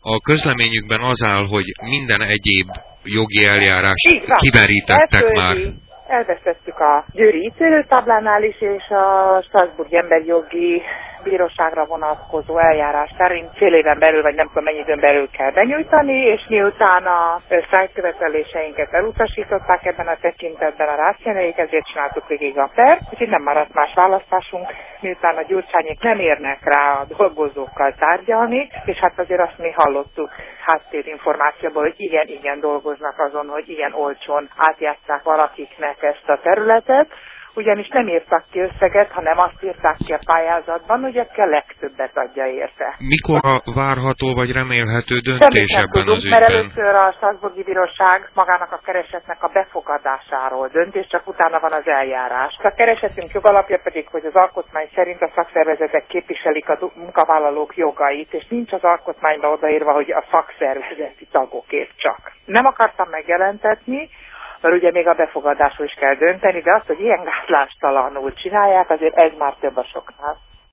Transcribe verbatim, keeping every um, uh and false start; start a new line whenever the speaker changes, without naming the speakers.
A közleményükben az áll, hogy minden egyéb jogi eljárás kimerítettek már.
Elvesztettük a győri ítélőtáblánál is, és a Strasbourgi Emberjogi Bíróságra vonatkozó eljárás szerint fél éven belül, vagy nem tudom mennyi időn belül kell benyújtani, és miután a szájtköveteléseinket elutasították ebben a tekintetben a rászjeneik, ezért csináltuk végig a pert, úgyhogy nem maradt más választásunk, miután a Gyurcsányék nem érnek rá a dolgozókkal tárgyalni, és hát azért azt mi hallottuk háttérinformációból, hogy igen, igen dolgoznak azon, hogy ilyen olcsón átjátsszák valakiknek ezt a területet, ugyanis nem írtak ki összeget, hanem azt írták ki a pályázatban, hogy aki a legtöbbet adja érte.
Mikor a várható vagy remélhető döntés ebben az ügyben?
Mert először a Strasbourgi Bíróság magának a keresetnek a befogadásáról dönt, és csak utána van az eljárás. A keresetünk jogalapja pedig, hogy az alkotmány szerint a szakszervezetek képviselik a munkavállalók jogait, és nincs az alkotmányban odaírva, hogy a szakszervezeti tagokért csak. Nem akartam megjelentetni, mert ugye még a befogadásról is kell dönteni, de azt, hogy ilyen gátlástalanul csinálják, azért ez már több a soknál.